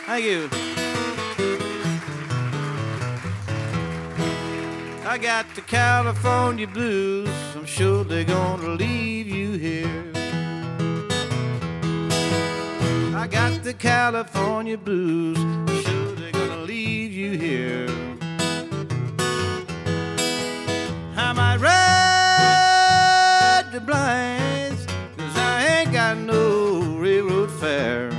Thank you. I got the California blues. I'm sure they're gonna leave you here. I got the California blues. I'm sure they're gonna leave you here. I might ride the blinds, 'cause I ain't got no railroad fare.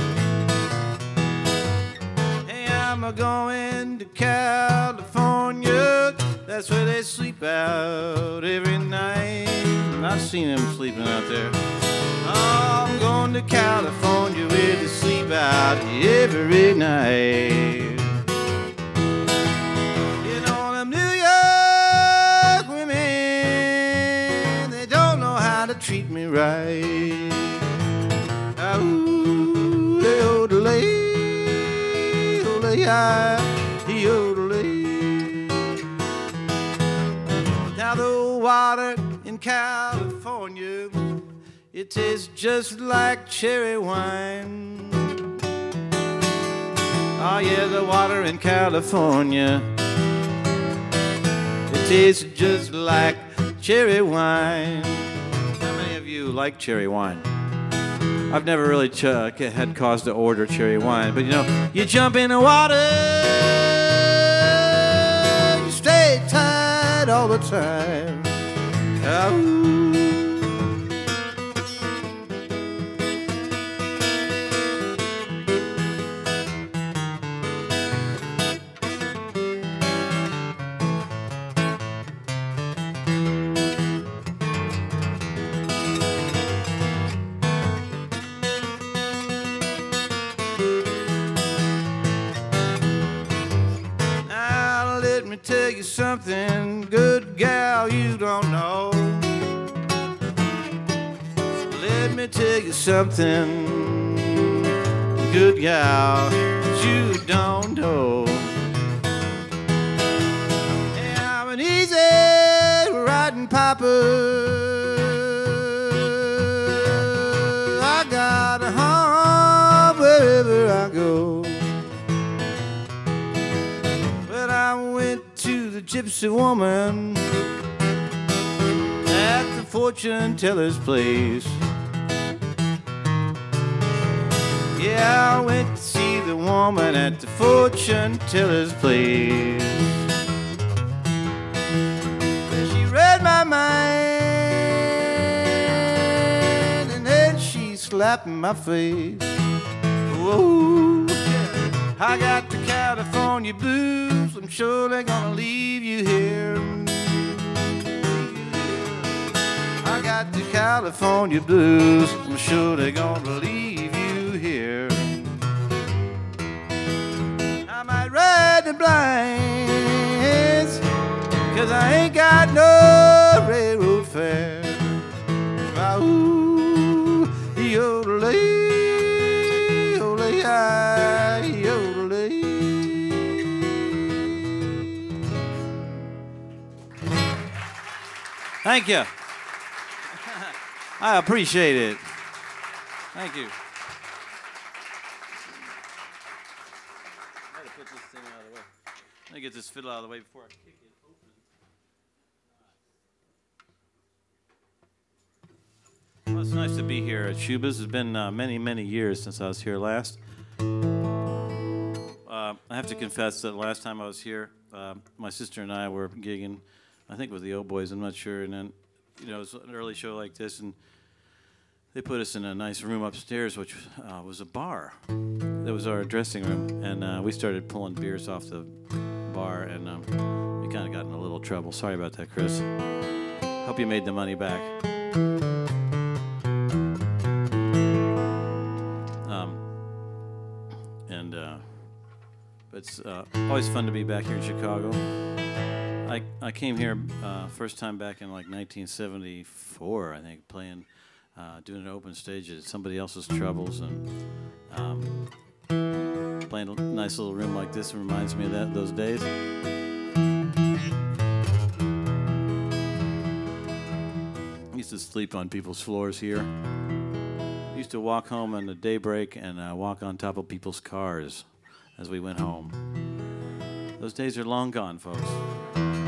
Hey, I'm going to California. That's where they sleep out every night. I've seen them sleeping out there. Oh, I'm going to California where they sleep out every night. You know, them New York women, they don't know how to treat me right. Ooh, they odelay, olay, he odelay. Now the water in California, it tastes just like cherry wine. Oh yeah, the water in California, it tastes just like cherry wine. How many of you like cherry wine? I've never really had cause to order cherry wine, but you know, you jump in the water, you stay tight all the time. Oh. Tell you something, good gal, you don't know. Let me tell you something, good gal, that you don't know. Yeah, I'm an easy riding papa. I got a home wherever I go. But I went to the gypsy woman at the fortune teller's place. Yeah, I went to see the woman at the fortune teller's place. She read my mind and then she slapped my face. Whoa, I got the California blues. I'm sure they're gonna leave you here. I got the California blues. I'm sure they're gonna leave you here. I might ride the blinds, 'cause I ain't got no railroad fare. Ooh, yodelay, olay, yodelay. Thank you. I appreciate it. Thank you. I had to put this thing out of the way. Let me get this fiddle out of the way before I kick it open. Well, it's nice to be here at Shuba's. It's been many, many years since I was here last. I have to confess that last time I was here, my sister and I were gigging, I think with the Old Boys, I'm not sure, and then, you know, it was an early show like this, and they put us in a nice room upstairs, which was a bar. That was our dressing room, and we started pulling beers off the bar, and we kind of got in a little trouble. Sorry about that, Chris. Hope you made the money back. It's always fun to be back here in Chicago. I came here first time back in like 1974, I think, playing, doing an open stage at Somebody Else's Troubles, and playing a nice little room like this reminds me of those days. I used to sleep on people's floors here. used to walk home in the daybreak and walk on top of people's cars as we went home. Those days are long gone, folks.